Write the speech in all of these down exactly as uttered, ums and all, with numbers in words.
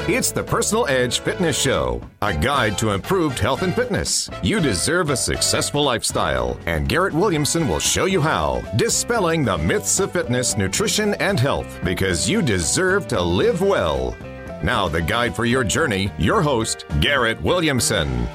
It's the Personal Edge Fitness Show, a guide to improved health and fitness. You deserve a successful lifestyle, and Garrett Williamson will show you how. Dispelling the myths of fitness, nutrition, and health, because you deserve to live well. Now, the guide for your journey, your host, Garrett Williamson.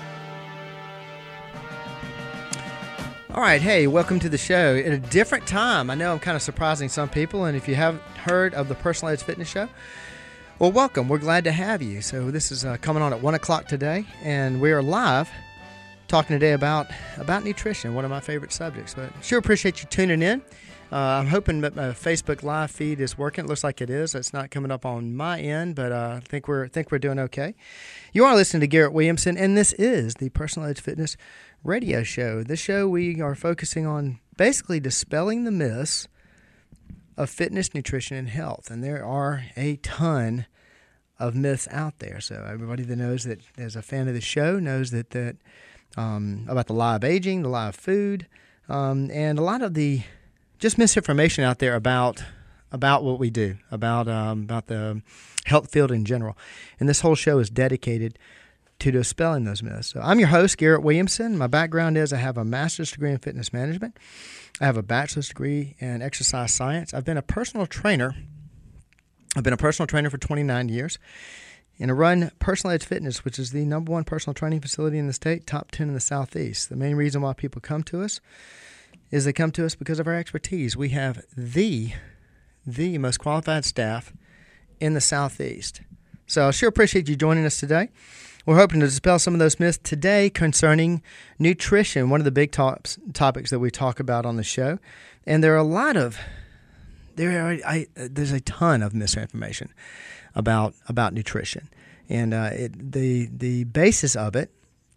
All right, hey, welcome to the show. At a different time. I know I'm kind of surprising some people, and if you haven't heard of the Personal Edge Fitness Show, well, welcome. We're glad to have you. So this is uh, coming on at one o'clock today, and we are live talking today about, about nutrition, one of my favorite subjects. But sure appreciate you tuning in. Uh, I'm hoping that my Facebook Live feed is working. It looks like it is. It's not coming up on my end, but uh, I think we're think we're doing okay. You are listening to Garrett Williamson, and this is the Personal Edge Fitness Radio Show. This show, we are focusing on basically dispelling the myths of fitness, nutrition, and health. And there are a ton of myths out there. So everybody that knows that is a fan of the show knows that that um, about the lie of aging, the lie of food, um, and a lot of the just misinformation out there about about what we do, about um, about the health field in general. And this whole show is dedicated to dispelling those myths. So I'm your host, Garrett Williamson. My background is I have a master's degree in fitness management. I have a bachelor's degree in exercise science. I've been a personal trainer. I've been a personal trainer for twenty-nine years. And I run Personal Edge Fitness, which is the number one personal training facility in the state, top ten in the Southeast. The main reason why people come to us is they come to us because of our expertise. We have the, the most qualified staff in the Southeast. So I sure appreciate you joining us today. We're hoping to dispel some of those myths today concerning nutrition, one of the big tops, topics that we talk about on the show. And there are a lot of, there are, I, there's a ton of misinformation about about nutrition. And uh, it, the the basis of it,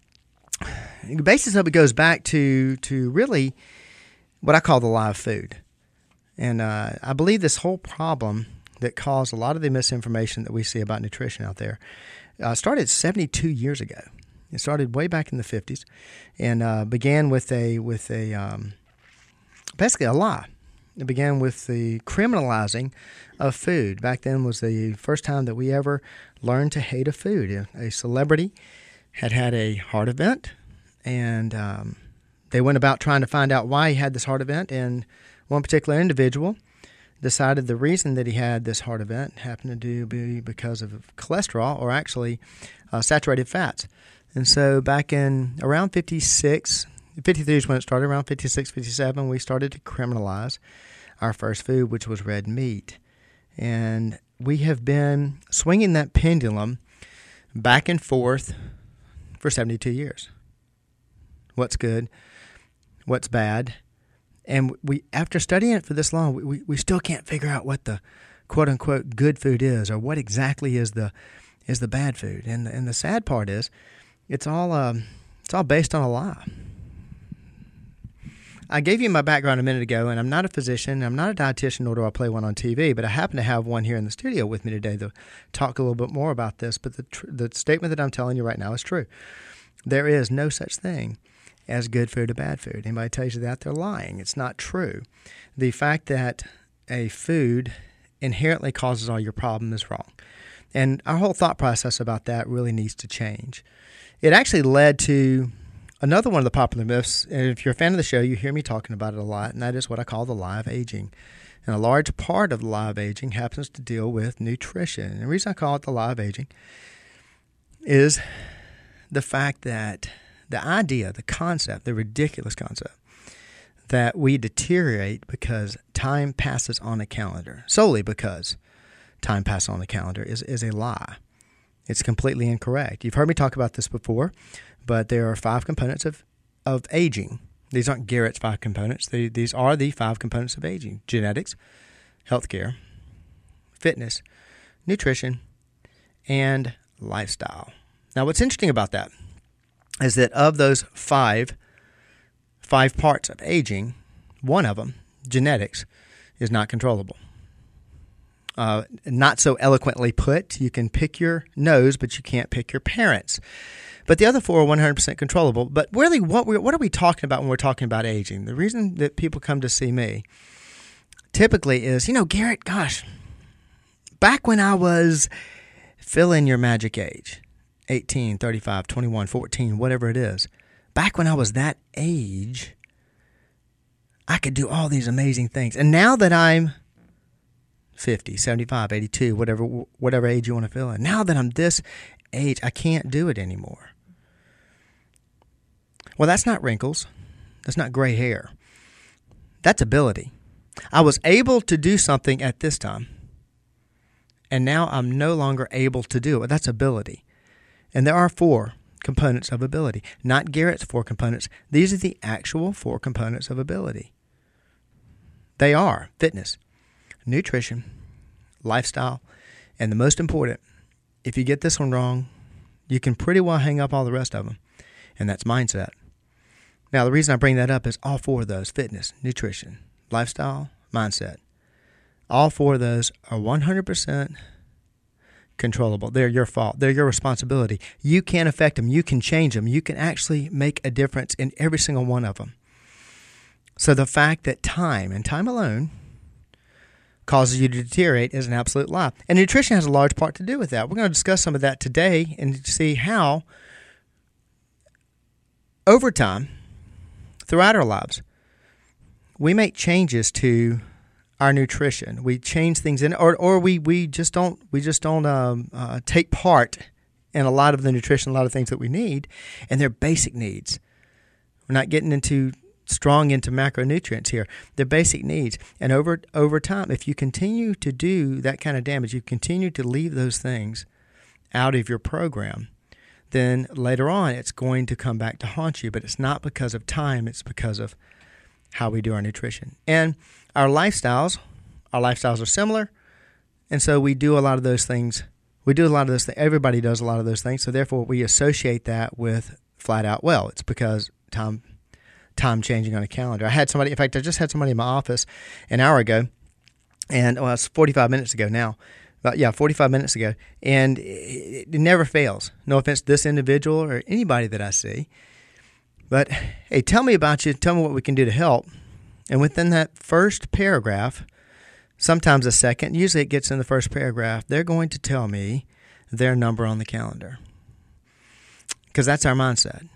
the basis of it goes back to to really what I call the lie of food. And uh, I believe this whole problem that caused a lot of the misinformation that we see about nutrition out there uh, started seventy-two years ago. It started way back in the fifties, and uh, began with a with a um, basically a lie. It began with the criminalizing of food. Back then was the first time that we ever learned to hate a food. A celebrity had had a heart event, and um, they went about trying to find out why he had this heart event, and one particular individual decided the reason that he had this heart event happened to be because of cholesterol, or actually uh, saturated fats. And so back in around fifty-six, fifty-three is when it started, around fifty-six, fifty-seven, we started to criminalize our first food, which was red meat. And we have been swinging that pendulum back and forth for seventy-two years. What's good? What's bad? And we, after studying it for this long, we, we still can't figure out what the quote-unquote good food is, or what exactly is the is the bad food. And the, and the sad part is, it's all um, it's all based on a lie. I gave you my background a minute ago, and I'm not a physician, I'm not a dietitian, nor do I play one on T V, but I happen to have one here in the studio with me today to talk a little bit more about this. But the tr- the statement that I'm telling you right now is true. There is no such thing as good food or bad food. Anybody tells you that, they're lying. It's not true. The fact that a food inherently causes all your problem is wrong. And our whole thought process about that really needs to change. It actually led to another one of the popular myths, and if you're a fan of the show, you hear me talking about it a lot, and that is what I call the lie of aging. And a large part of the lie of aging happens to deal with nutrition. And the reason I call it the lie of aging is the fact that the idea, the concept, the ridiculous concept, that we deteriorate because time passes on a calendar, solely because time passes on a calendar, is, is a lie. It's completely incorrect. You've heard me talk about this before, but there are five components of, of aging. These aren't Garrett's five components. They, these are the five components of aging: genetics, healthcare, fitness, nutrition, and lifestyle. Now, what's interesting about that is that of those five, five parts of aging, one of them, genetics, is not controllable. Uh, not so eloquently put, you can pick your nose, but you can't pick your parents. But the other four are one hundred percent controllable. But really, what we what are we talking about when we're talking about aging? The reason that people come to see me typically is, you know, Garrett, gosh, back when I was Fill in your magic age, eighteen, thirty-five, twenty-one, fourteen, whatever it is. Back when I was that age, I could do all these amazing things. And now that I'm fifty, seventy-five, eighty-two, whatever whatever age you want to fill in, now that I'm this age, I can't do it anymore. Well, that's not wrinkles. That's not gray hair. That's ability. I was able to do something at this time, and now I'm no longer able to do it. That's ability. And there are four components of ability, not Garrett's four components. These are the actual four components of ability. They are fitness, nutrition, lifestyle, and the most important, if you get this one wrong, you can pretty well hang up all the rest of them, and that's mindset. Now, the reason I bring that up is all four of those, fitness, nutrition, lifestyle, mindset, all four of those are one hundred percent controllable. They're your fault. They're your responsibility. You can affect them. You can change them. You can actually make a difference in every single one of them. So the fact that time, and time alone, causes you to deteriorate is an absolute lie. And nutrition has a large part to do with that. We're going to discuss some of that today and see how, over time, throughout our lives, we make changes to our nutrition. We change things in, or or we, we just don't we just don't um, uh, take part in a lot of the nutrition, a lot of things that we need, and they're basic needs. We're not getting into strong into macronutrients here. They're basic needs, and over over time, if you continue to do that kind of damage, you continue to leave those things out of your program, then later on it's going to come back to haunt you. But it's not because of time; it's because of how we do our nutrition. And our lifestyles, our lifestyles are similar, and so we do a lot of those things. We do a lot of those things. Everybody does a lot of those things, so therefore we associate that with flat out well. It's because time time changing on a calendar. I had somebody, in fact, I just had somebody in my office an hour ago, and well, it's forty-five minutes ago now. But yeah, forty-five minutes ago, and it, it never fails. No offense to this individual or anybody that I see, but hey, tell me about you. Tell me what we can do to help. And within that first paragraph, sometimes a second, usually it gets in the first paragraph, they're going to tell me their number on the calendar. Because that's our mindset.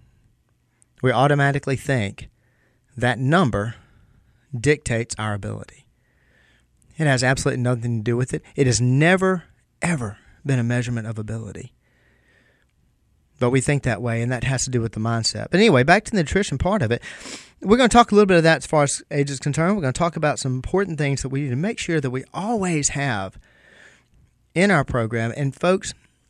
We automatically think that number dictates our ability. It has absolutely nothing to do with it. It has never, ever been a measurement of ability. But we think that way, and that has to do with the mindset. But anyway, back to the nutrition part of it. We're going to talk a little bit of that as far as age is concerned. We're going to talk about some important things that we need to make sure that we always have in our program. And folks,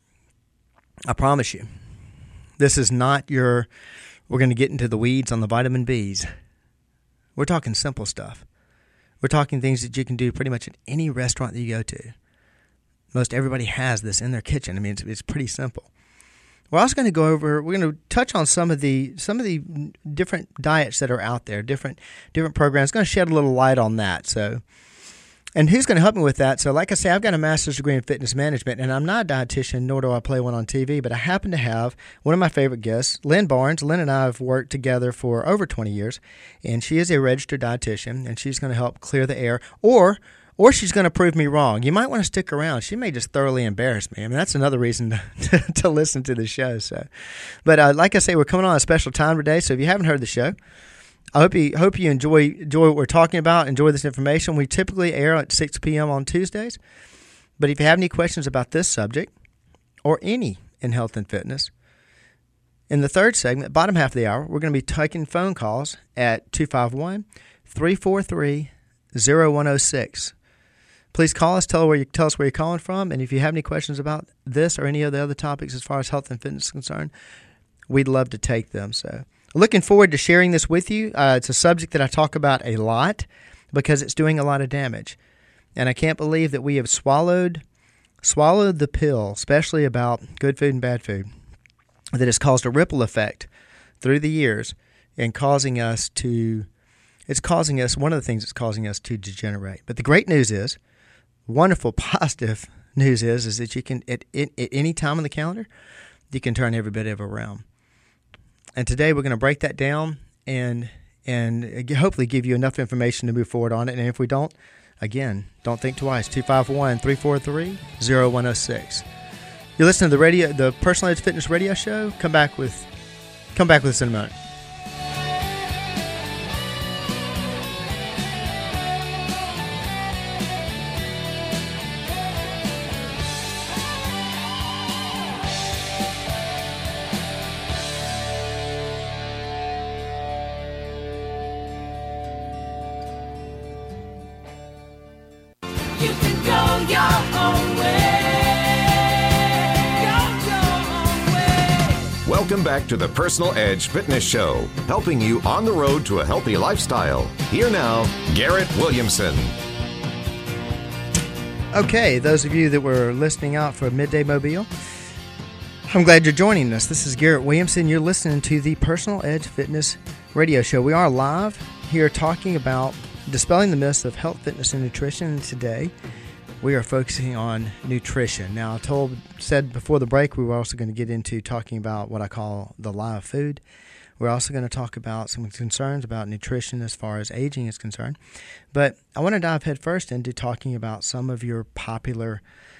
I promise you, this is not your, we're going to get into the weeds on the vitamin B's. We're talking simple stuff. We're talking things that you can do pretty much at any restaurant that you go to. Most everybody has this in their kitchen. I mean, it's, it's pretty simple. We're also going to go over, we're going to touch on some of the some of the different diets that are out there, different different programs. Going to shed a little light on that. So, and who's going to help me with that? So, like I say, I've got a master's degree in fitness management, and I'm not a dietitian, nor do I play one on T V, but I happen to have one of my favorite guests, Lynn Barnes. Lynn and I have worked together for over twenty years, and she is a registered dietitian, and she's going to help clear the air, or Or she's going to prove me wrong. You might want to stick around. She may just thoroughly embarrass me. I mean, that's another reason to, to, to listen to the show. So, but uh, like I say, we're coming on a special time today. So if you haven't heard the show, I hope you hope you enjoy enjoy what we're talking about. Enjoy this information. We typically air at six p.m. on Tuesdays. But if you have any questions about this subject or any in health and fitness, in the third segment, bottom half of the hour, we're going to be taking phone calls at two five one, three four three, zero one zero six. Please call us, tell, where you, tell us where you're calling from, and if you have any questions about this or any of the other topics as far as health and fitness is concerned, we'd love to take them. So, looking forward to sharing this with you. Uh, it's a subject that I talk about a lot because it's doing a lot of damage. And I can't believe that we have swallowed swallowed the pill, especially about good food and bad food, that has caused a ripple effect through the years and causing us to, it's causing us, one of the things that's causing us to degenerate. But the great news is, wonderful, positive news is is that you can, at, at, at any time on the calendar, you can turn every bit of it around. And today we're going to break that down and and hopefully give you enough information to move forward on it. And if we don't, again, don't think twice. two five one, three four three, zero one zero six. You're listening to the radio, the Personal Edge Fitness Radio Show. Come back with, come back with us in a moment. You can go your own way. Go your own way. Welcome back to the Personal Edge Fitness Show, helping you on the road to a healthy lifestyle. Here now, Garrett Williamson. Okay, those of you that were listening out for Midday Mobile, I'm glad you're joining us. This is Garrett Williamson. You're listening to the Personal Edge Fitness Radio Show. We are live here talking about dispelling the myths of health, fitness, and nutrition. And today, we are focusing on nutrition. Now, I told, said before the break, we were also going to get into talking about what I call the lie of food. We're also going to talk about some concerns about nutrition as far as aging is concerned. But I want to dive head first into talking about some of your popular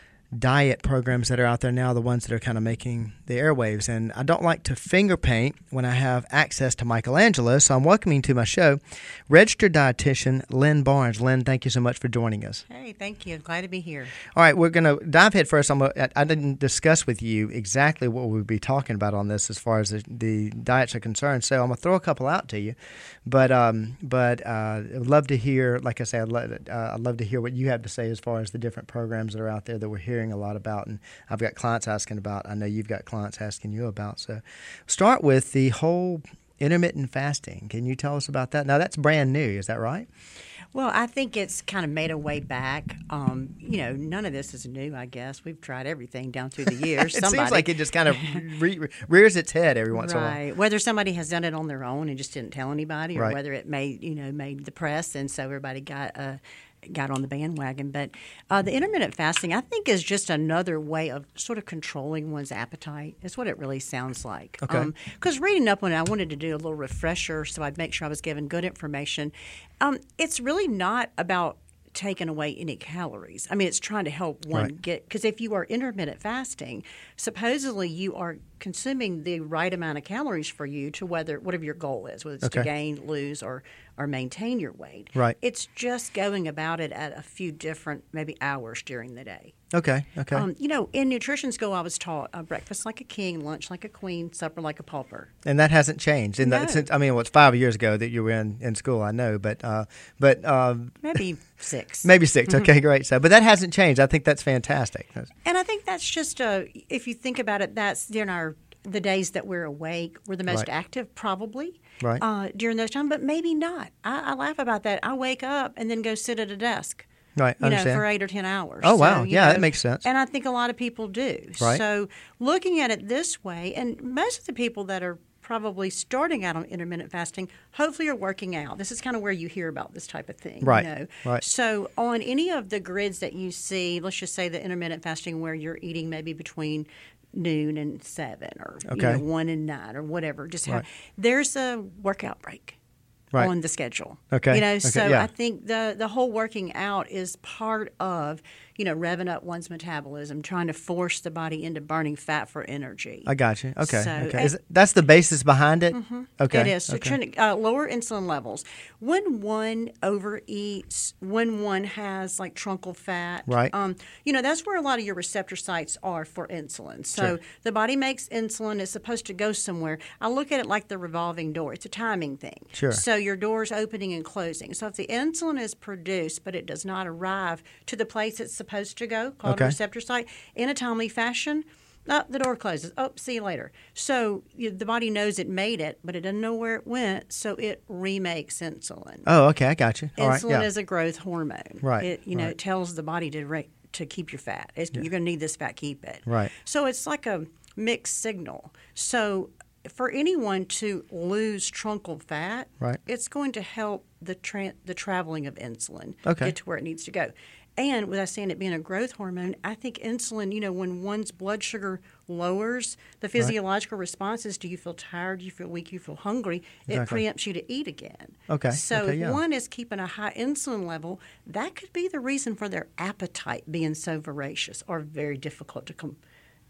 diet programs that are out there now, the ones that are kind of making the airwaves. And I don't like to finger paint when I have access to Michelangelo, so I'm welcoming to my show registered dietitian Lynn Barnes. Lynn, thank you so much for joining us. Hey, thank you. Glad to be here. All right, we're going to dive head first. I'm gonna, I didn't discuss with you exactly what we'll be talking about on this as far as the, the diets are concerned, so I'm going to throw a couple out to you. But um, but uh, I'd love to hear, like I said, I'd, lo- uh, I'd love to hear what you have to say as far as the different programs that are out there that we're hearing a lot about, and I've got clients asking about. I know you've got clients asking you about. So start with the whole intermittent fasting. Can you tell us about that? Now, that's brand new. Is that right? Well, I think it's kind of made a way back. Um, you know, none of this is new, I guess. We've tried everything down through the years. it somebody, seems like it just kind of re- rears its head every once right. in a while. Whether somebody has done it on their own and just didn't tell anybody, or Right. whether it made, you know, made the press and so everybody got uh, got on the bandwagon. But uh, the intermittent fasting, I think, is just another way of sort of controlling one's appetite. It's what it really sounds like. Okay. Because um, reading up on it, I wanted to do a little refresher so I'd make sure I was given good information. Um, it's really not about taking away any calories. I mean, it's trying to help one Right. get, because if you are intermittent fasting, supposedly you are consuming the right amount of calories for you to whether whatever your goal is, whether it's Okay. to gain, lose, or or maintain your weight. Right. It's just going about it at a few different maybe hours during the day. Okay, okay. Um, you know, in nutrition school, I was taught uh, breakfast like a king, lunch like a queen, supper like a pauper. And that hasn't changed. In No. the, since, I mean, well, it's five years ago that you were in, in school, I know, but uh, but uh, Maybe six. maybe six. Okay, great. So, but that hasn't changed. I think that's fantastic. And I think that's just a, if you think about it, that's during our the days that we're awake, we're the most Right. active, probably. Right. Uh, during those times, but maybe not. I, I laugh about that. I wake up and then go sit at a desk. Right, You know, understand. for eight or ten hours. Oh, wow. you Yeah, know, that makes sense. And I think a lot of people do. Right. So looking at it this way, and most of the people that are probably starting out on intermittent fasting, hopefully are working out. This is kind of where you hear about this type of thing. Right, You know? right. So on any of the grids that you see, let's just say the intermittent fasting where you're eating maybe between noon and seven, or you Okay. know, one and nine, or whatever. Just Right. have, there's a workout break Right. on the schedule. Okay, You know, okay, so yeah. I think the the whole working out is part of, you know, revving up one's metabolism, trying to force the body into burning fat for energy. I got you. Okay, So, okay. and- Is, that's the basis behind it? Okay. It is. So okay. trying to, uh, lower insulin levels. When one overeats, when one has like truncal fat, Right. Um, you know, that's where a lot of your receptor sites are for insulin. So Sure. the body makes insulin. It's supposed to go somewhere. I look at it like the revolving door. It's a timing thing. Sure. So your door's opening and closing. So if the insulin is produced, but it does not arrive to the place it's supposed to go, called Okay. a receptor site, in a timely fashion, oh, the door closes. Oh, see you later. So you, the body knows it made it, but it doesn't know where it went, so it remakes insulin. Oh, okay. I got you. All right. Insulin Yeah. is a growth hormone. Right, It, you know, right. it tells the body to ra- to keep your fat. It's, You're going to need this fat. Keep it. Right. So it's like a mixed signal. So for anyone to lose truncal fat, Right. it's going to help the tra- the traveling of insulin Okay. get to where it needs to go. And with us saying it being a growth hormone, I think insulin, you know, when one's blood sugar lowers, the physiological response is, do you feel tired, do you feel weak, do you feel hungry? Exactly. It preempts you to eat again. Okay, So okay, if yeah. one is keeping a high insulin level, that could be the reason for their appetite being so voracious or very difficult to com-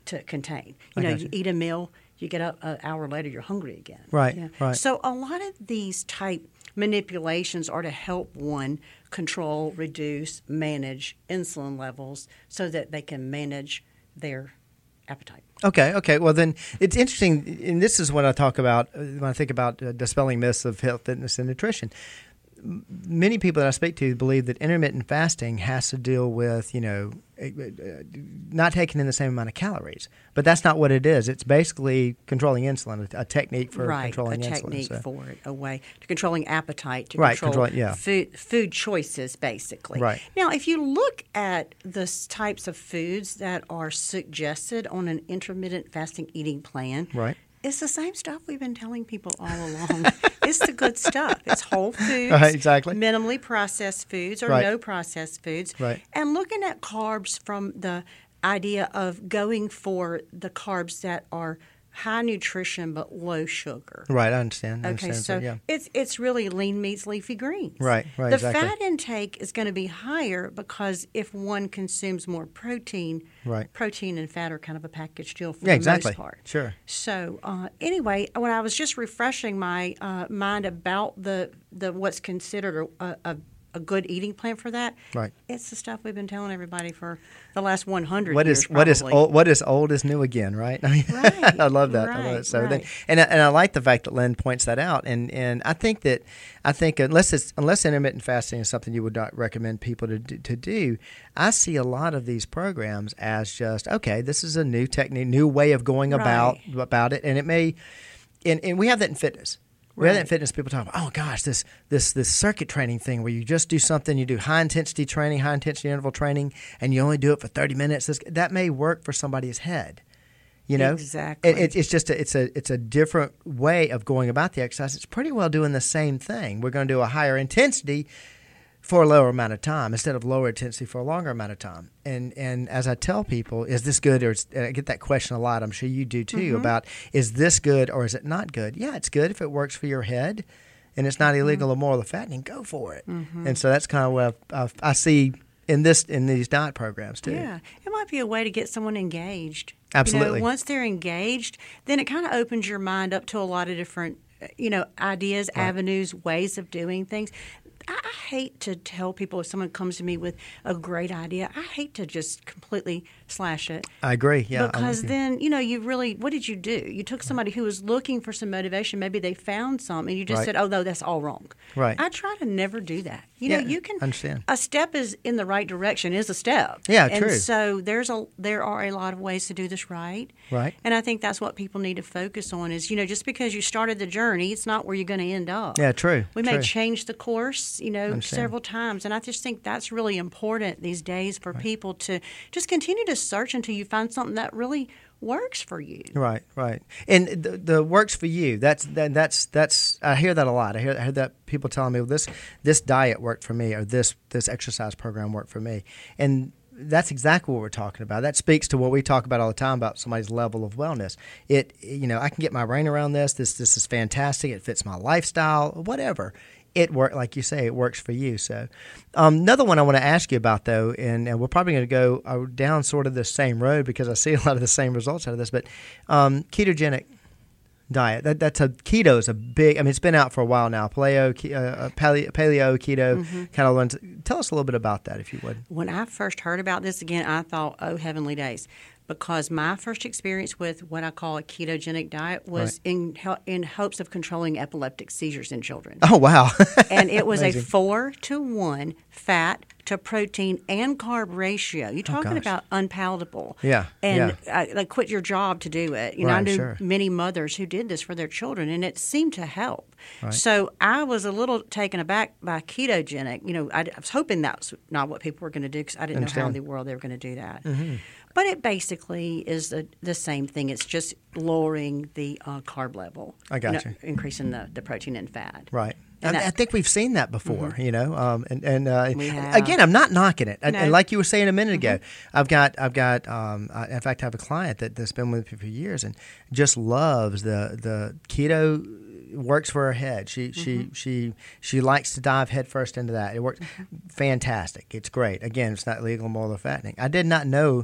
to contain. You know, got you you. eat a meal, you get up an hour later, you're hungry again. Right, Yeah. right. So a lot of these type manipulations are to help one control, reduce, manage insulin levels so that they can manage their appetite. Okay, okay. Well, then it's interesting, and this is what I talk about uh, when I think about uh, dispelling myths of health, fitness, and nutrition. M- Many people that I speak to believe that intermittent fasting has to deal with, you know, uh, uh, not taking in the same amount of calories. But that's not what it is. It's basically controlling insulin, a, a technique for right, controlling a insulin. technique so. for it, a way to controlling appetite, to Right, control control- yeah. food, food choices, basically. Right. Now, if you look at the s- types of foods that are suggested on an intermittent fasting eating plan, Right. it's the same stuff we've been telling people all along. It's the good stuff. It's whole foods, Right, exactly. minimally processed foods or Right. no processed foods, Right. and looking at carbs from the idea of going for the carbs that are high nutrition but low sugar. Right, I understand. I Okay, understand. so yeah. it's it's really lean meats, leafy greens. Right, right, The exactly. fat intake is going to be higher because if one consumes more protein, Right. protein and fat are kind of a package deal for Yeah, the exactly. most part. Sure. So uh, anyway, when I was just refreshing my uh, mind about the the what's considered a, a a good eating plan for that, Right. it's the stuff we've been telling everybody for the last one hundred What years. is what is probably. old, what is old is new again, right? I mean, Right, I love that. I love right, it. So then, right. and I- and I like the fact that Lynn points that out, and and I think that I think unless it's unless intermittent fasting is something you would not recommend people to do, to do, I see a lot of these programs as just okay. This is a new technique, new way of going about Right. about it, and it may, and and we have that in fitness. We have that in Right. fitness. People talk about, oh gosh, this this this circuit training thing where you just do something, you do high intensity training, high intensity interval training, and you only do it for thirty minutes. This, that may work for somebody's head, you know. Exactly. It, it, it's just a, it's a it's a different way of going about the exercise. It's pretty well doing the same thing. We're going to do a higher intensity for a lower amount of time instead of lower intensity for a longer amount of time. And and as I tell people, is this good or is, I get that question a lot. I'm sure you do too Mm-hmm. about is this good or is it not good? Yeah, it's good if it works for your head, and it's not Mm-hmm. illegal or moral or fattening. Go for it. And so that's kind of what I, I, I see in this in these diet programs too. Yeah, it might be a way to get someone engaged. Absolutely. You know, once they're engaged, then it kind of opens your mind up to a lot of different, uh, you know, ideas, avenues, ways of doing things. I I hate to tell people if someone comes to me with a great idea, I hate to just completely slash it. I agree. Yeah, I'm Because with you. then, you know, you really, what did you do? You took somebody who was looking for some motivation. Maybe they found some, and you just Right. said, oh, no, that's all wrong. Right. I try to never do that. You Yeah, know, you can, understand. a step is in the right direction is a step. Yeah, and true. so there's a, there are a lot of ways to do this right. Right. And I think that's what people need to focus on is, you know, just because you started the journey, it's not where you're going to end up. Yeah, true, We true. may change the course, you know, Understand. several times. And I just think that's really important these days for people to just continue to search until you find something that really works for you. Right, right, and the, the works for you. That's that, that's that's. I hear that a lot. I hear, I hear that people telling me, well, this this diet worked for me, or this this exercise program worked for me, and that's exactly what we're talking about. That speaks to what we talk about all the time about somebody's level of wellness. It, you know, I can get my brain around this. This this is fantastic. It fits my lifestyle. Whatever. It work like you say. It works for you. So, um, another one I want to ask you about though, and, and we're probably going to go uh, down sort of the same road because I see a lot of the same results out of this. But um, ketogenic diet. That, that's a keto is a big. I mean, it's been out for a while now. Paleo, ke- uh, paleo, paleo keto kind of ones. Tell us a little bit about that, if you would. When I first heard about this again, I thought, oh, heavenly days. Because my first experience with what I call a ketogenic diet was Right. in hel- in hopes of controlling epileptic seizures in children. Oh wow! And it was Amazing. a four to one fat to protein and carb ratio. You're talking Oh, gosh. about unpalatable. Yeah, And yeah. uh, like quit your job to do it. You know, I Right, knew sure. many mothers who did this for their children, and it seemed to help. So I was a little taken aback by ketogenic. You know, I, I was hoping that's not what people were going to do because I didn't know how in Understand. the world they were going to do that. Mm-hmm. But it basically is the, the same thing. It's just lowering the uh, carb level. I got know, you. Increasing the, the protein and fat. Right. And I, that- I think we've seen that before, you know. Um, and and uh, We have. again, I'm not knocking it. And, No. Mm-hmm. and like you were saying a minute ago, I've got I've got um, I, in fact, I have a client that, that's been with me for years and just loves the the keto. Works for her head. She she she she likes to dive headfirst into that. It works fantastic. It's great. Again, it's not illegal, moral, or fattening. I did not know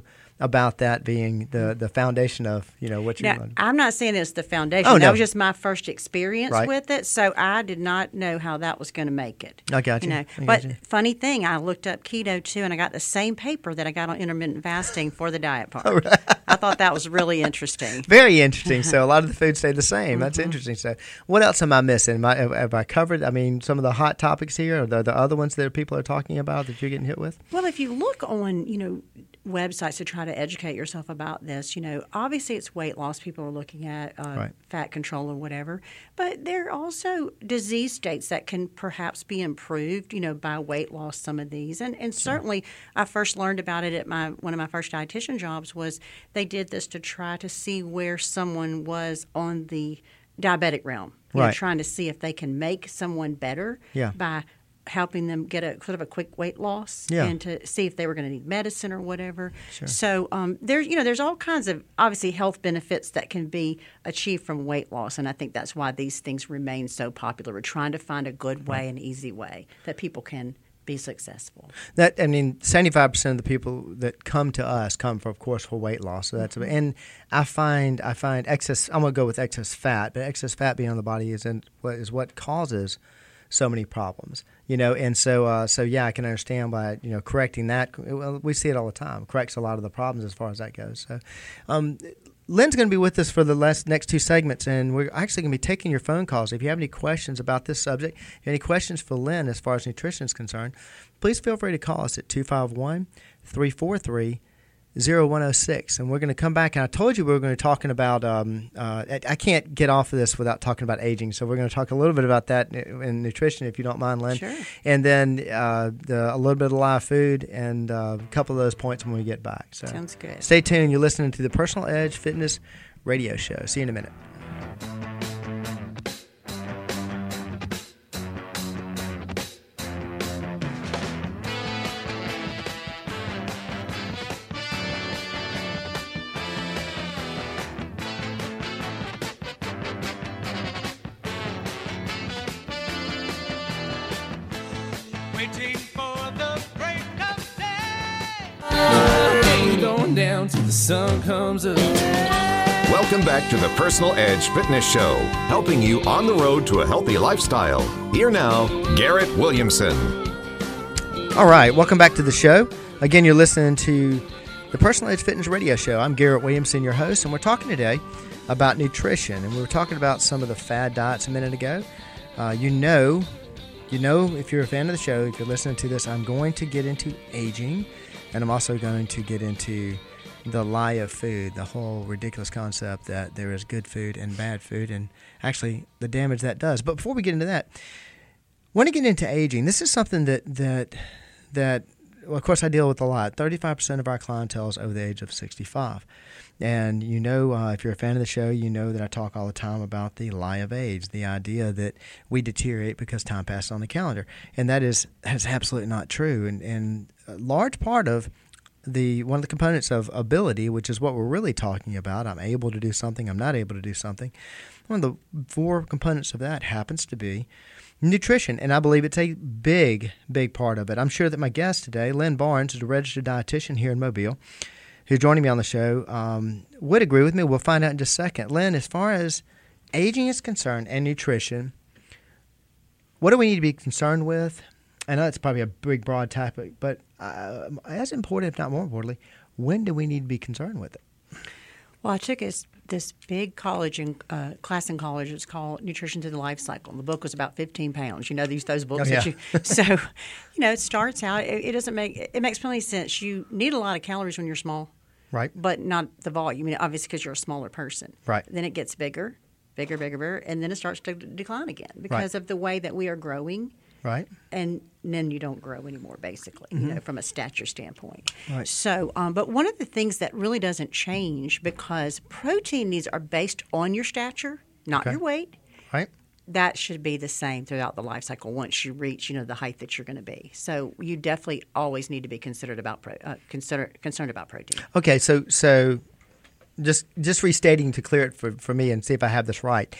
about that being the, the foundation of, you know, what you're Now, doing. I'm not saying it's the foundation. Oh, that no. was just my first experience Right. with it, so I did not know how that was going to make it. I got you. know, I got but you. funny thing, I looked up keto too, and I got the same paper that I got on intermittent fasting for the diet part. Oh, I thought that was really interesting. Very interesting. So a lot of the foods stay the same. That's Mm-hmm. interesting. So what else am I missing? Am I, have, have I covered, I mean, some of the hot topics here? Are there the other ones that people are talking about that you're getting hit with? Well, if you look on, you know, websites to try to educate yourself about this, you know, obviously it's weight loss people are looking at, uh, Right. fat control or whatever, but there are also disease states that can perhaps be improved, you know, by weight loss, some of these. And and certainly I first learned about it at my one of my first dietitian jobs was they did this to try to see where someone was on the diabetic realm, you know, Right. trying to see if they can make someone better Yeah. by helping them get a sort of a quick weight loss Yeah. and to see if they were going to need medicine or whatever. Sure. So um, there's you know there's all kinds of obviously health benefits that can be achieved from weight loss, and I think that's why these things remain so popular. We're trying to find a good way, an easy way that people can be successful. That I mean, seventy-five percent of the people that come to us come for, of course, for weight loss. So that's and I find I find excess. I'm gonna go with excess fat, but excess fat being on the body is in, what is what causes so many problems. You know, and so uh, so yeah, I can understand why you know correcting that. Well, we see it all the time. Corrects a lot of the problems as far as that goes. So. Um, Lynn's going to be with us for the last, next two segments, and we're actually going to be taking your phone calls. If you have any questions about this subject, any questions for Lynn as far as nutrition is concerned, please feel free to call us at two five one, three four three, zero one zero six. And we're going to come back, and I told you we were going to be talking about, um, uh, I, I can't get off of this without talking about aging, so we're going to talk a little bit about that in, in nutrition, if you don't mind, Lynn. Sure. And then uh, the, a little bit of live food and uh, a couple of those points when we get back. So Sounds good. Stay tuned. You're listening to the Personal Edge Fitness Radio Show. See you in a minute. Waiting for the break of day. Ain't going down till the sun comes up. Welcome back to the Personal Edge Fitness Show, helping you on the road to a healthy lifestyle. Here now, Garrett Williamson. All right, welcome back to the show. Again, you're listening to the Personal Edge Fitness Radio Show. I'm Garrett Williamson, your host, and we're talking today about nutrition. And we were talking about some of the fad diets a minute ago. Uh, you know, you know, if you're a fan of the show, if you're listening to this, I'm going to get into aging, and I'm also going to get into the lie of food, the whole ridiculous concept that there is good food and bad food, and actually the damage that does. But before we get into that, I want to get into aging. This is something that that that well, of course I deal with a lot. thirty-five percent of our clientele is over the age of sixty-five. And you know, uh, if you're a fan of the show, you know that I talk all the time about the lie of age, the idea that we deteriorate because time passes on the calendar. And that is that is absolutely not true. And, and a large part of the one of the components of ability, which is what we're really talking about, I'm able to do something, I'm not able to do something, one of the four components of that happens to be nutrition, and I believe it's a big, big part of it. I'm sure that my guest today, Lynn Barnes, is a registered dietitian here in Mobile, who's joining me on the show, um, would agree with me. We'll find out in just a second. Lynn, as far as aging is concerned and nutrition, what do we need to be concerned with? I know it's probably a big, broad topic, but uh, as important, if not more importantly, when do we need to be concerned with it? Well, I took this, this big college in, uh, class in college. It's called Nutrition Through the Life Cycle. And the book was about fifteen pounds. You know these those books. Oh, yeah. that you, so, you know, it starts out. It, it doesn't make it makes plenty of sense. You need a lot of calories when you're small, Right. but not the volume. I mean, obviously, because you're a smaller person. Right. Then it gets bigger, bigger, bigger, bigger, and then it starts to decline again because of the way that we are growing. Right. And then you don't grow anymore, basically, Mm-hmm. you know, from a stature standpoint. Right. So, um, but one of the things that really doesn't change because protein needs are based on your stature, not Okay. your weight. Right. That should be the same throughout the life cycle once you reach, you know, the height that you're going to be. So you definitely always need to be considered about pro- uh, consider, concerned about protein. Okay, so so just just restating to clear it for, for me and see if I have this right.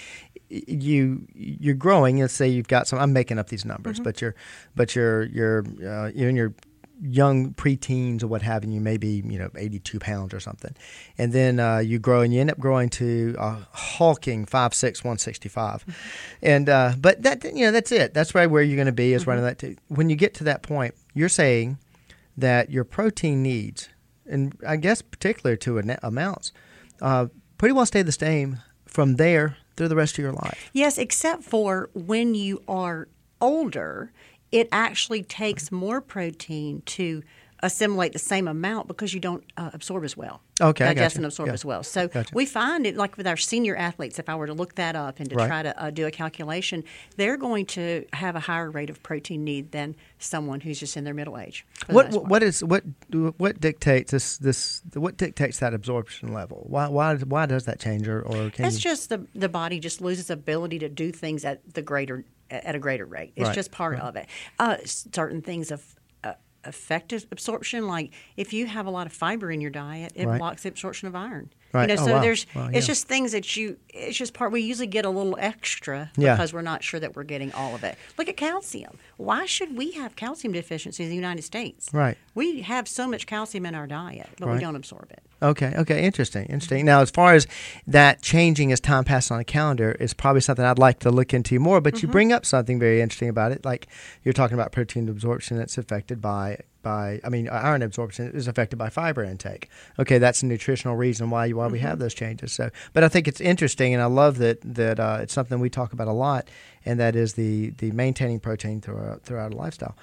You you're growing. Let's say you've got some. I'm making up these numbers, Mm-hmm. but you're but you're you're uh, you're in your young preteens or what have you, maybe you know eighty-two pounds or something, and then uh, you grow and you end up growing to a hulking five six, one sixty-five, and uh, but that you know that's it. That's right where you're going to be is mm-hmm. running that. T- when you get to that point, you're saying that your protein needs, and I guess particular to an- amounts, uh, pretty well stay the same from there through the rest of your life. Yes, except for when you are older, it actually takes more protein to assimilate the same amount because you don't uh, absorb as well. Okay, digest gotcha. and absorb yeah. as well. So gotcha. we find it like with our senior athletes, if I were to look that up and to right. try to uh, do a calculation, they're going to have a higher rate of protein need than someone who's just in their middle age. What what is what what dictates this this what dictates that absorption level? Why why why does that change or, or can It's you... just the the body just loses ability to do things at the greater at a greater rate. It's right. just part right. of it. Uh, certain things of effective absorption, like if you have a lot of fiber in your diet, it right. blocks the absorption of iron. Right. You know, oh, so wow. there's wow, it's yeah. just things that you it's just part we usually get a little extra yeah. because we're not sure that we're getting all of it. Look at calcium. Why should we have calcium deficiency in the United States? Right. We have so much calcium in our diet, but right. we don't absorb it. Okay, okay, interesting, interesting. Now, as far as that changing as time passes on the calendar is probably something I'd like to look into more, but mm-hmm. you bring up something very interesting about it, like you're talking about protein absorption that's affected by, by I mean, iron absorption is affected by fiber intake. Okay, that's a nutritional reason why, why mm-hmm. we have those changes. So, but I think it's interesting, and I love that, that uh, it's something we talk about a lot, and that is the, the maintaining protein throughout, throughout a lifestyle.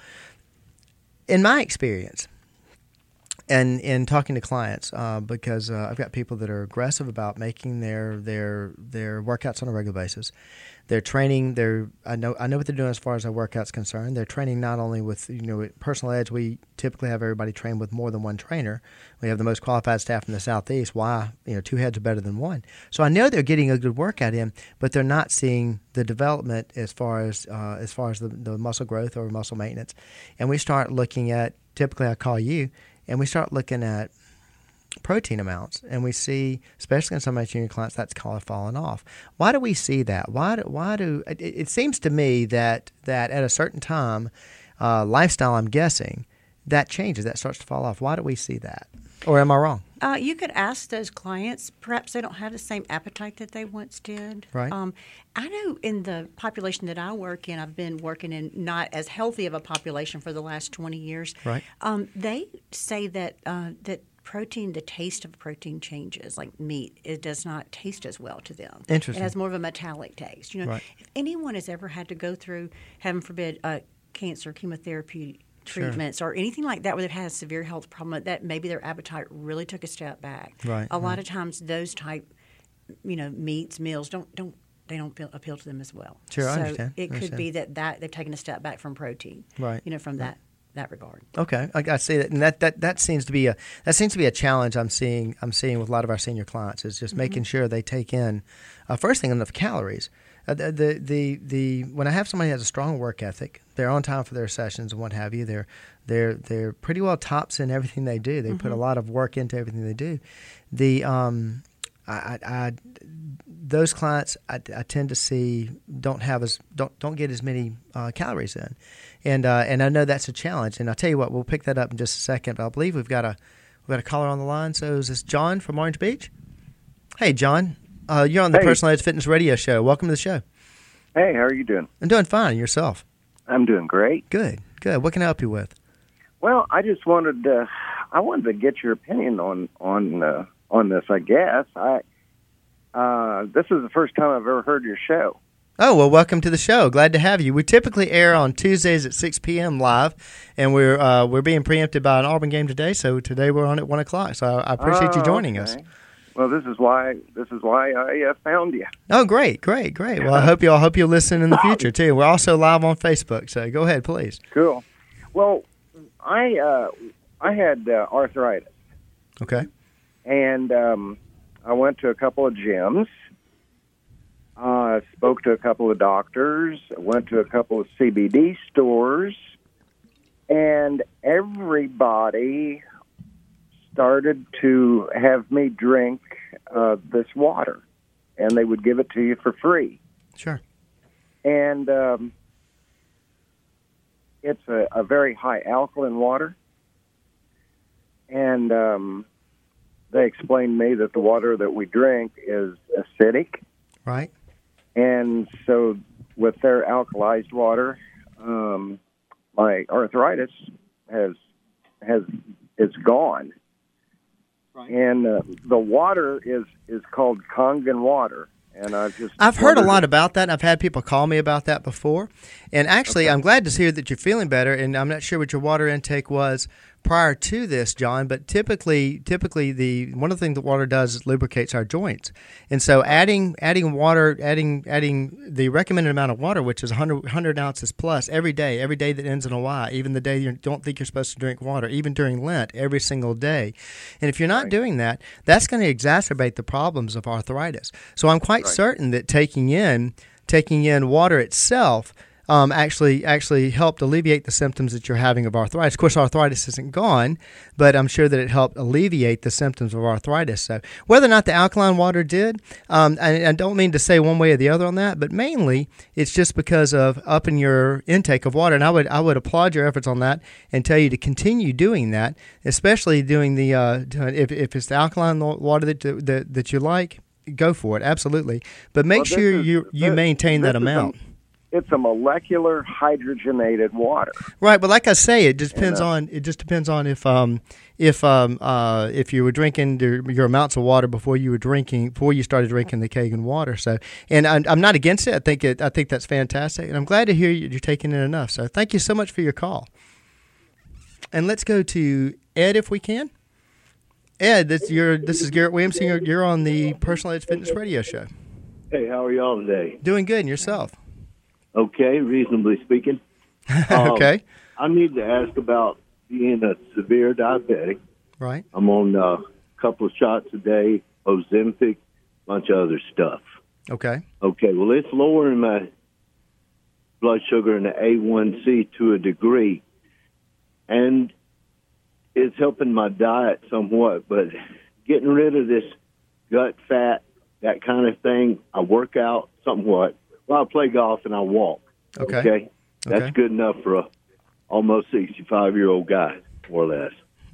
In my experience, And in talking to clients, uh, because uh, I've got people that are aggressive about making their their their workouts on a regular basis. They're training. They're I know I know what they're doing as far as their workouts concerned. They're training not only with you know at Personal Edge. We typically have everybody train with more than one trainer. We have the most qualified staff in the Southeast. Why you know two heads are better than one. So I know they're getting a good workout in, but they're not seeing the development as far as uh, as far as the, the muscle growth or muscle maintenance. And we start looking at typically I call you. And we start looking at protein amounts, and we see, especially in some of my junior clients, that's kind of falling off. Why do we see that? Why do, why do it, it seems to me that, that at a certain time, uh, lifestyle, I'm guessing, that changes, that starts to fall off. Why do we see that? Or am I wrong? Uh, you could ask those clients. Perhaps they don't have the same appetite that they once did. Right. Um, I know in the population that I work in, I've been working in not as healthy of a population for the last twenty years. Right. Um, they say that uh, that protein, the taste of protein changes. Like meat, it does not taste as well to them. Interesting. It has more of a metallic taste. You know, right. if anyone has ever had to go through, heaven forbid, uh, cancer, chemotherapy treatments sure. or anything like that where they've had a severe health problem, that maybe their appetite really took a step back. Right, a lot right. of times those type, you know, meats, meals don't don't they don't feel, appeal to them as well. Sure, so I understand. it I could understand. be that, that they've taken a step back from protein. Right. You know, from right. that that regard. Okay, I, I see that, and that, that, that seems to be a that seems to be a challenge I'm seeing I'm seeing with a lot of our senior clients is just mm-hmm. making sure they take in uh, first thing enough calories. Uh, the, the the the when I have somebody who has a strong work ethic, they're on time for their sessions and what have you. They're they're they're pretty well tops in everything they do. They mm-hmm. put a lot of work into everything they do. The um, I, I, I those clients I, I tend to see don't have as don't don't get as many uh, calories in, and uh, and I know that's a challenge. And I'll tell you what, we'll pick that up in just a second. But I believe we've got a we've got a caller on the line. So is this John from Orange Beach? Hey, John. Uh, you're on the Hey. Personal Edge Fitness Radio Show. Welcome to the show. Hey, how are you doing? I'm doing fine. Yourself? I'm doing great. Good, good. What can I help you with? Well, I just wanted to, I wanted to get your opinion on on uh, on this. I guess I uh, this is the first time I've ever heard your show. Oh, well, welcome to the show. Glad to have you. We typically air on Tuesdays at six p.m. live, and we're uh, we're being preempted by an Auburn game today, so today we're on at one o'clock. So I, I appreciate you Oh, joining okay. us. Well, this is why this is why I uh, found you. Oh, great, great, great. Well, I hope you all hope you'll listen in the future too. We're also live on Facebook, so go ahead, please. Cool. Well, I uh, I had uh, arthritis, Okay. and um, I went to a couple of gyms. Uh, spoke to a couple of doctors. Went to a couple of C B D stores, and everybody started to have me drink uh, this water, and they would give it to you for free. Sure. And um, it's a, a very high alkaline water, and um, they explained to me that the water that we drink is acidic. Right. And so with their alkalized water, um, my arthritis has has is gone. Right. And uh, the water is, is called Kangen water. And I've just I've heard a wondered- lot about that, and I've had people call me about that before. And actually, Okay. I'm glad to hear that you're feeling better. And I'm not sure what your water intake was prior to this, John. But typically, typically the one of the things that water does is lubricates our joints. And so, adding adding water, adding adding the recommended amount of water, which is one hundred, one hundred ounces plus every day, every day that ends in a Y, even the day you don't think you're supposed to drink water, even during Lent, every single day. And if you're not Right. doing that, that's going to exacerbate the problems of arthritis. So I'm quite Right. certain that taking in taking in water itself um, actually actually helped alleviate the symptoms that you're having of arthritis. Of course, arthritis isn't gone, but I'm sure that it helped alleviate the symptoms of arthritis. So whether or not the alkaline water did, um, I, I don't mean to say one way or the other on that, but mainly it's just because of upping your intake of water. And I would I would applaud your efforts on that and tell you to continue doing that, especially doing the uh, if if it's the alkaline water that that, that you like. Go for it, absolutely. But make Well, this sure is- you you this- maintain that this is a- amount. It's a molecular hydrogenated water. Right, but like I say, it just depends And, uh, on it just depends on if um if um uh if you were drinking your, your amounts of water before you were drinking before you started drinking the Kangen water. So, and I'm, I'm not against it. I think it I think that's fantastic, and I'm glad to hear you- you're taking in enough. So, thank you so much for your call. And let's go to Ed if we can. Ed, this your this is Garrett Williamson. You're, you're on the Personal Edge Fitness Radio Show. Hey, how are y'all today? Doing good, and yourself? Okay, reasonably speaking. Um, Okay, I need to ask about being a severe diabetic. right. I'm on a couple of shots a day, Ozempic, bunch of other stuff. Okay, Okay, well, it's lowering my blood sugar and the A one C to a degree, and it's helping my diet somewhat, but getting rid of this gut fat, that kind of thing, I work out somewhat. Well, I play golf and I walk. Okay. Okay? That's Okay. good enough for a almost sixty-five-year-old guy, more or less.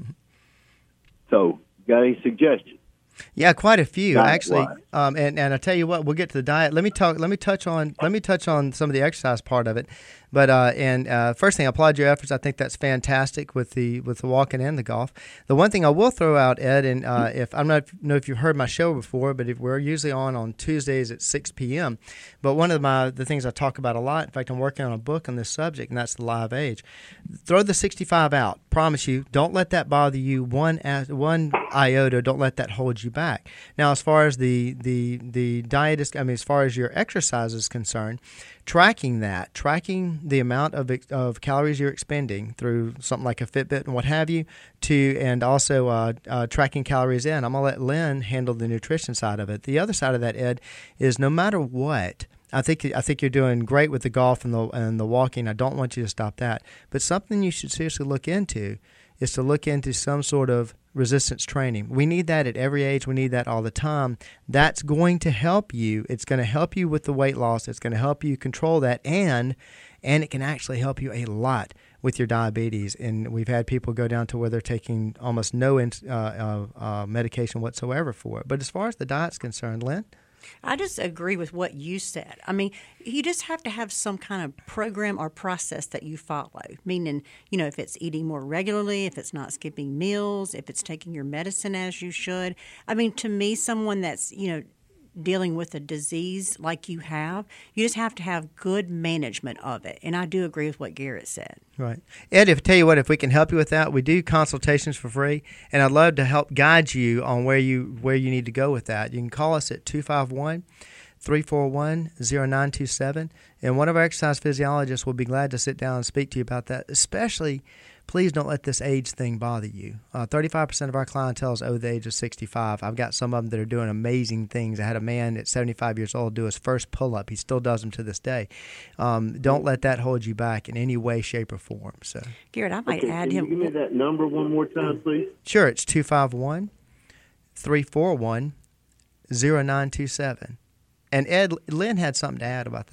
So, got any suggestions? Yeah, quite a few Diet actually. wise. Um, and and I tell you what, we'll get to the diet. Let me talk. Let me touch on. Let me touch on some of the exercise part of it. But uh, and uh, first thing, I applaud your efforts. I think that's fantastic with the with the walking and the golf. The one thing I will throw out, Ed, and uh, if I'm not know if you've heard my show before, but if we're usually on on Tuesdays at six p.m. But one of my the things I talk about a lot. In fact, I'm working on a book on this subject, and that's the live age. Throw the sixty-five out. Promise you, don't let that bother you one as one iota. Don't let that hold you back. Now, as far as the the the diet is, I mean, as far as your exercise is concerned, tracking that, tracking the amount of of calories you're expending through something like a Fitbit and what have you, to and also uh, uh, tracking calories in. I'm gonna let Lynn handle the nutrition side of it. The other side of that, Ed, is no matter what. I think I think you're doing great with the golf and the and the walking. I don't want you to stop that. But something you should seriously look into is to look into some sort of resistance training. We need that at every age. We need that all the time. That's going to help you. It's going to help you with the weight loss. It's going to help you control that, and and it can actually help you a lot with your diabetes. And we've had people go down to where they're taking almost no uh, uh, uh, medication whatsoever for it. But as far as the diet's concerned, Lynn? I just agree with what you said. I mean, you just have to have some kind of program or process that you follow, meaning, you know, if it's eating more regularly, if it's not skipping meals, if it's taking your medicine as you should. I mean, to me, someone that's, you know, dealing with a disease like you have, you just have to have good management of it. And I do agree with what Garrett said. Right. Ed, if tell you what, if we can help you with that, we do consultations for free, and I'd love to help guide you on where you where you need to go with that. You can call us at two five one, three four one, zero nine two seven, and one of our exercise physiologists will be glad to sit down and speak to you about that. Especially, please don't let this age thing bother you. Uh, thirty-five percent of our clientele is over the age of sixty-five. I've got some of them that are doing amazing things. I had a man at seventy-five years old do his first pull-up. He still does them to this day. Um, don't let that hold you back in any way, shape, or form. So, Garrett, I might Okay, add can him. you give me that number one more time, please? sure, it's two five one, three four one, zero nine two seven. And Ed, Lynn had something to add about that.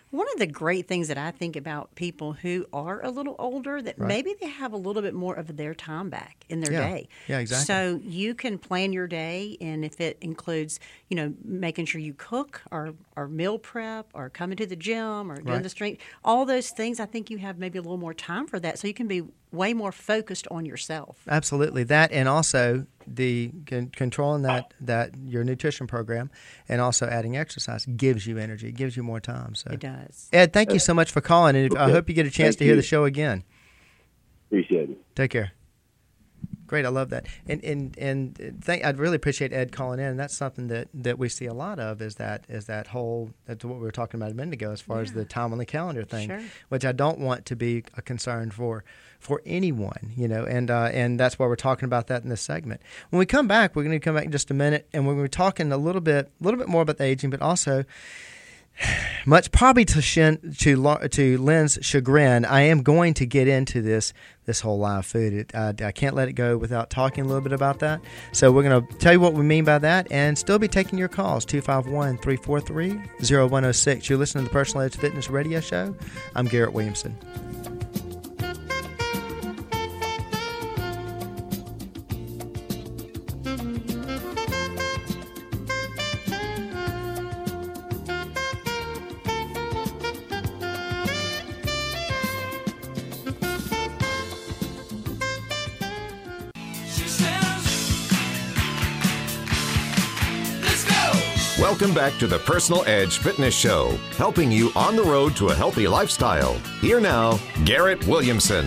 One of the great things that I think about people who are a little older, that Right. maybe they have a little bit more of their time back in their Yeah. day. Yeah, exactly. So you can plan your day, and if it includes, you know, making sure you cook or, or meal prep or coming to the gym or doing Right. the strength, all those things, I think you have maybe a little more time for that, so you can be way more focused on yourself. Absolutely, that, and also the con- controlling that that your nutrition program, and also adding exercise gives you energy, it gives you more time. So It does. Ed, thank you so much for calling, and I Okay. hope you get a chance Thank to hear you. the show again. Appreciate it. Take care. Great, I love that, and and and thank, I'd really appreciate Ed calling in. That's something that, that we see a lot of is that is that whole that's what we were talking about a minute ago as far as the time on the calendar thing, Sure. which I don't want to be a concern for for anyone, you know, and uh, and that's why we're talking about that in this segment. When we come back, we're going to come back in just a minute, and we're going to be talking a little bit a little bit more about the aging, but also. Much probably to Shin, to Lo- to Lynn's chagrin, I am going to get into this this whole live food. It, uh, I can't let it go without talking a little bit about that. So we're going to tell you what we mean by that, and still be taking your calls two five one, three four three, zero one zero six. You're listening to the Personal Edge Fitness Radio Show. I'm Garrett Williamson. She says, let's go. Welcome back to the Personal Edge Fitness Show, helping you on the road to a healthy lifestyle. Here now, Garrett Williamson.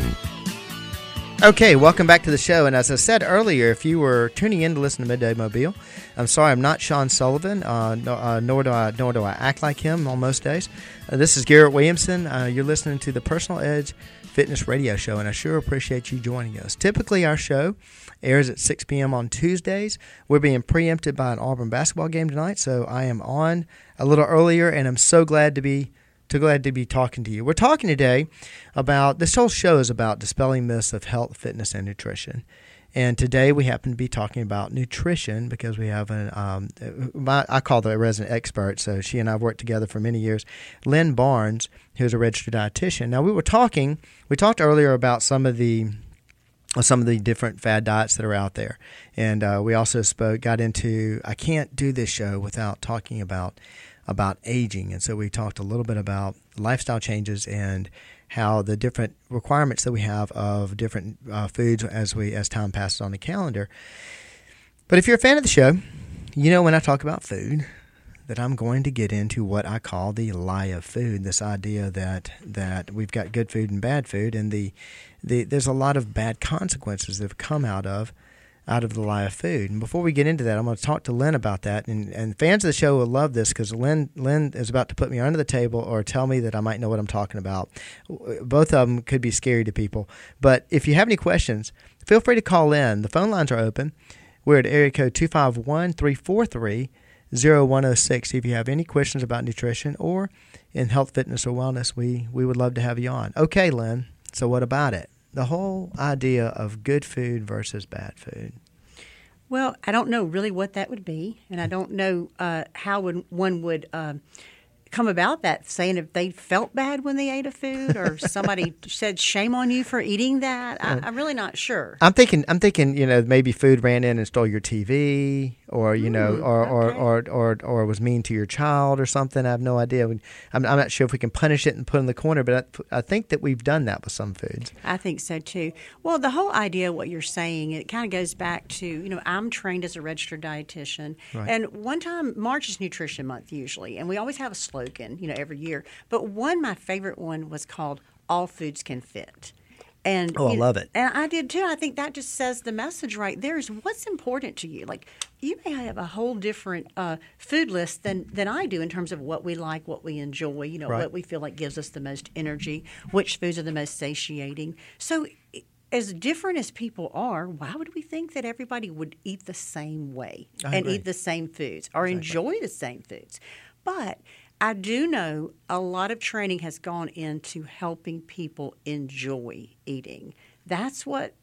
Okay, welcome back to the show. And as I said earlier, if you were tuning in to listen to Midday Mobile, I'm sorry, I'm not Sean Sullivan, uh, no, uh, nor do I nor do I act like him on most days. Uh, this is Garrett Williamson. Uh, you're listening to the Personal Edge Fitness Radio Show, and I sure appreciate you joining us. Typically, our show airs at six p.m. on Tuesdays. We're being preempted by an Auburn basketball game tonight, so I am on a little earlier, and I'm so glad to be So glad to be talking to you. We're talking today about, this whole show is about dispelling myths of health, fitness, and nutrition. And today we happen to be talking about nutrition because we have an, um, my, I call her a resident expert, so she and I have worked together for many years, Lynn Barnes, who's a registered dietitian. Now we were talking, we talked earlier about some of the some of the different fad diets that are out there. And uh, we also spoke, got into, I can't do this show without talking about about aging. And so we talked a little bit about lifestyle changes and how the different requirements that we have of different uh, foods as we as time passes on the calendar. But if you're a fan of the show, you know when I talk about food that I'm going to get into what I call the lie of food, this idea that that we've got good food and bad food, and the, the there's a lot of bad consequences that have come out of out of the lie of food. And before we get into that, I'm going to talk to Lynn about that. And, and fans of the show will love this because Lynn, Lynn is about to put me under the table or tell me that I might know what I'm talking about. Both of them could be scary to people. But if you have any questions, feel free to call in. The phone lines are open. We're at area code two five one, three four three, zero one zero six. If you have any questions about nutrition or in health, fitness, or wellness, we, we would love to have you on. Okay, Lynn, so what about it? The whole idea of good food versus bad food. Well, I don't know really what that would be, and I don't know uh, how would, one would uh, come about that, saying if they felt bad when they ate a food, or somebody said shame on you for eating that. I, I'm really not sure. I'm thinking, I'm thinking, you know, maybe food ran in and stole your T V, or you know, Mm, or, or, okay. or or or was mean to your child or something. I have no idea. I'm, I'm not sure if we can punish it and put it in the corner, but I, I think that we've done that with some foods. I think so too. Well, the whole idea, what you're saying, it kind of goes back to, you know, I'm trained as a registered dietitian, Right. and one time March is Nutrition Month usually, and we always have a slogan, you know, every year. But one, my favorite one was called "All Foods Can Fit." And Oh, I you know, love it. And I did too. I think that just says the message right there is what's important to you. Like, you may have a whole different uh, food list than, than I do in terms of what we like, what we enjoy, you know, Right. what we feel like gives us the most energy, which foods are the most satiating. So, as different as people are, why would we think that everybody would eat the same way I and agree. eat the same foods or enjoy the same foods? But I do know a lot of training has gone into helping people enjoy eating. That's what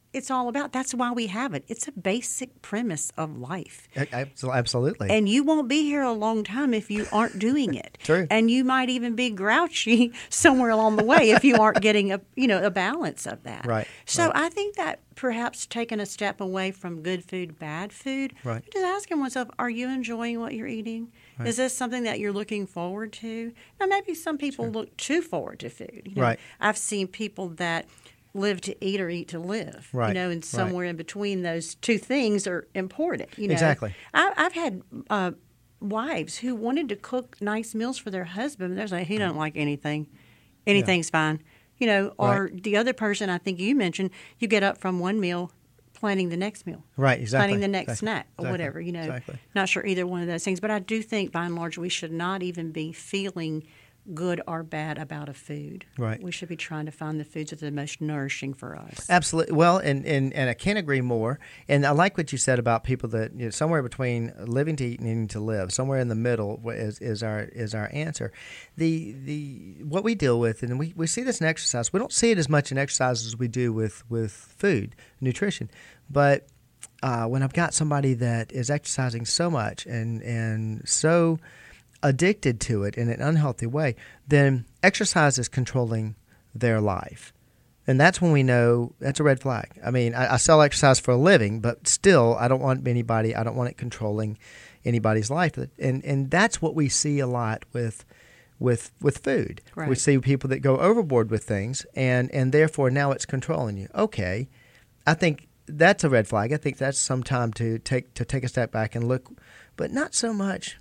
it's all about. That's why we have it. It's a basic premise of life. Absolutely. And you won't be here a long time if you aren't doing it. True. And you might even be grouchy somewhere along the way if you aren't getting a you know a balance of that. Right. So right. I think that perhaps taking a step away from good food, bad food, right. just asking oneself, are you enjoying what you're eating? Right. Is this something that you're looking forward to? Now, maybe some people sure. look too forward to food. You know, right. I've seen people that live to eat or eat to live. Right. You know, and somewhere right. in between those two things are important. You know, exactly. I, I've had uh, wives who wanted to cook nice meals for their husband. They're like, he doesn't like anything. Anything's yeah. fine. You know, or right. the other person I think you mentioned, you get up from one meal, planning the next meal. Right, exactly. Planning the next exactly. snack or exactly. whatever, you know. Exactly. Not sure either one of those things. But I do think, by and large, we should not even be feeling good or bad about a food. Right. We should be trying to find the foods that are the most nourishing for us. Absolutely. Well, and, and, and I can't agree more. And I like what you said about people that you know, somewhere between living to eat and eating to live, somewhere in the middle is, is our is our answer. The the what we deal with, and we, we see this in exercise. We don't see it as much in exercise as we do with, with food, nutrition. But uh, when I've got somebody that is exercising so much and and so addicted to it in an unhealthy way, then exercise is controlling their life. And that's when we know that's a red flag. I mean, I, I sell exercise for a living, but still I don't want anybody, I don't want it controlling anybody's life. And and that's what we see a lot with with with food. Right. We see people that go overboard with things and, and therefore now it's controlling you. Okay. I think that's a red flag. I think that's some time to take to take a step back and look, but not so much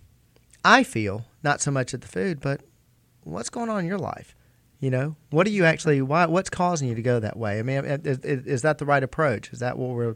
I feel not so much at the food, but what's going on in your life? You know, what are you actually? Why? What's causing you to go that way? I mean, is, is that the right approach? Is that what we're?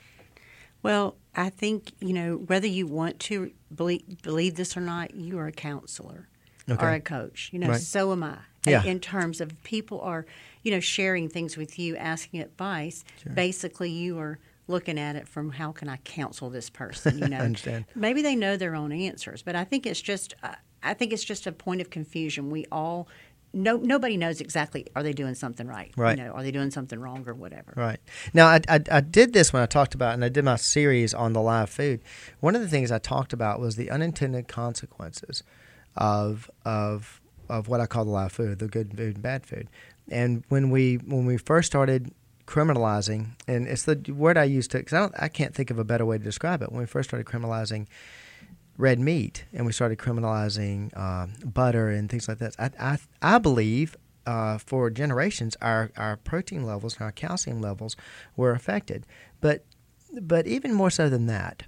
Well, I think you know whether you want to believe, believe this or not, you are a counselor okay. or a coach. You know, right. so am I. Yeah. In terms of people are, you know, sharing things with you, asking advice. Sure. Basically, you are looking at it from how can I counsel this person, you know. I understand. Maybe they know their own answers, but I think it's just uh, I think it's just a point of confusion. We all no nobody knows exactly are they doing something right, right. you know, are they doing something wrong or whatever. Right. Now I, I I did this when I talked about and I did my series on the live food. One of the things I talked about was the unintended consequences of of of what I call the live food, the good food and bad food. And when we when we first started criminalizing, and it's the word I use to, because I don't, I can't think of a better way to describe it. When we first started criminalizing red meat, and we started criminalizing uh, butter and things like that, I I, I believe uh, for generations our, our protein levels and our calcium levels were affected. But but even more so than that,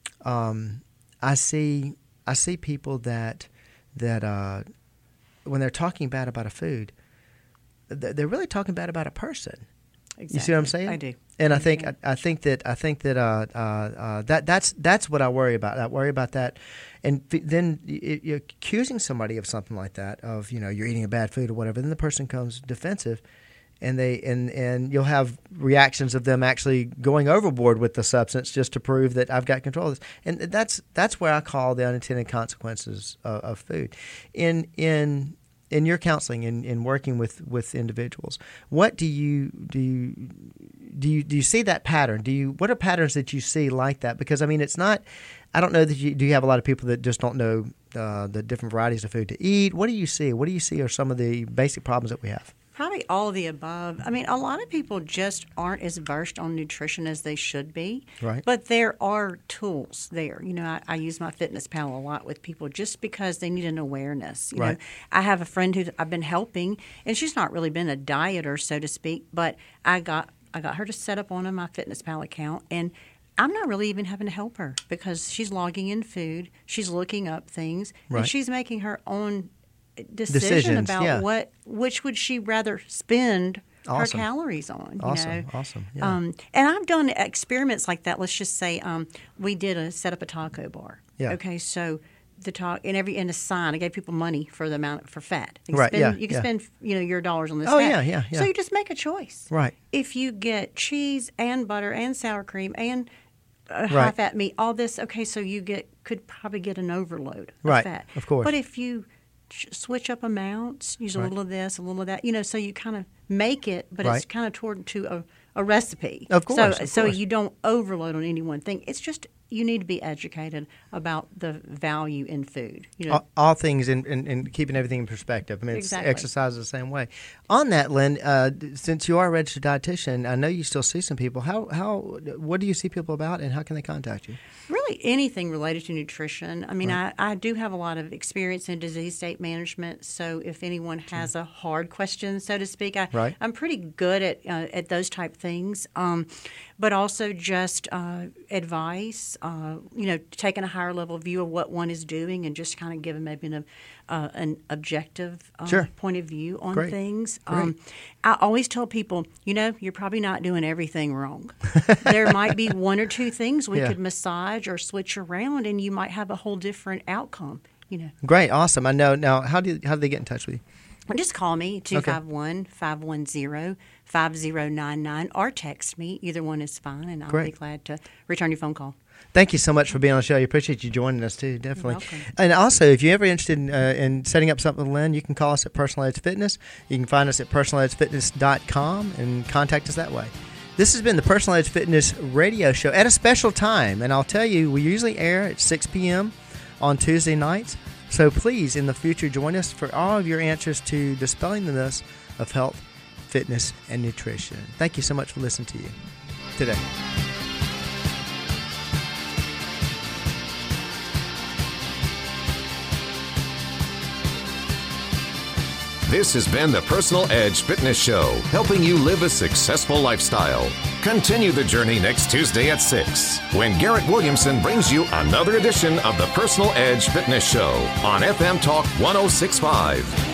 um, I see I see people that that uh, when they're talking bad about a food, they're really talking bad about a person. Exactly. You see what I'm saying? I do. And I, I think do. I, I think that I think that uh, uh, uh, that that's that's what I worry about. I worry about that, and f- then y- you're accusing somebody of something like that, of you know you're eating a bad food or whatever. Then the person comes defensive, and they and, and you'll have reactions of them actually going overboard with the substance just to prove that I've got control of this. And that's that's where I call the unintended consequences of, of food. In in In your counseling and in, in working with, with individuals, what do you do you do you do you see that pattern? Do you what are patterns that you see like that? Because I mean, it's not. I don't know that you do. You have a lot of people that just don't know uh, the different varieties of food to eat. What do you see? What do you see are some of the basic problems that we have? Probably all of the above. I mean, a lot of people just aren't as versed on nutrition as they should be. Right. But there are tools there. You know, I, I use my Fitness Pal a lot with people just because they need an awareness. You right. know, I have a friend who I've been helping, and she's not really been a dieter, so to speak, but I got I got her to set up on my Fitness Pal account, and I'm not really even having to help her because she's logging in food, she's looking up things, right. and she's making her own decision Decisions, about yeah. what which would she rather spend awesome. her calories on. You awesome, know? awesome. Yeah. Um, and I've done experiments like that. Let's just say um, we did a set up a taco bar. Yeah. Okay, so the talk and every in a sign, I gave people money for the amount for fat. You can Right, Spend, yeah, you can yeah. spend you know your dollars on this. Oh, fat. yeah, yeah, yeah. So you just make a choice. Right. If you get cheese and butter and sour cream and uh, high Right. fat meat, all this. Okay, so you get could probably get an overload of Right, fat. of course. But if you switch up amounts, use a Right. little of this, a little of that, you know, so you kind of make it, but Right. it's kind of toward to a, a recipe. Of course, So, of so course. you don't overload on any one thing. It's just you need to be educated about the value in food. You know, all, all things in, in, in keeping everything in perspective. I mean, it's Exactly. exercise the same way. On that, Lynn, uh, since you are a registered dietitian, I know you still see some people. How how what do you see people about, and how can they contact you? really anything related to nutrition. I mean, I, I do have a lot of experience in disease state management, so if anyone has a hard question, so to speak, I, Right. I'm pretty good at uh, at those type things. Um, but also just uh, advice, uh, you know, taking a higher level view of what one is doing and just kind of giving maybe an, uh, an objective uh, Sure. point of view on Great. things. Great. Um, I always tell people, you know, you're probably not doing everything wrong. There might be one or two things we Yeah. could massage or switch around, and you might have a whole different outcome. You know, Great, awesome. I know. Now, how do how do they get in touch with you? just call me two five one, five one zero, five zero nine nine or text me. Either one is fine, and I'll be Great. glad to return your phone call. Thank you so much for being on the show. I appreciate you joining us too, definitely. welcome. And also, if you're ever interested in, uh, in setting up something with Lynn, you can call us at Personal Edge Fitness. You can find us at personal edge fitness dot com and contact us that way. This has been the Personal Edge Fitness radio show at a special time, and I'll tell you, we usually air at six p.m. on Tuesday nights. So please, in the future, join us for all of your answers to dispelling the myths of health, fitness, and nutrition. Thank you so much for listening to you today. This has been the Personal Edge Fitness Show, helping you live a successful lifestyle. Continue the journey next Tuesday at six, when Garrett Williamson brings you another edition of the Personal Edge Fitness Show on F M Talk one oh six point five.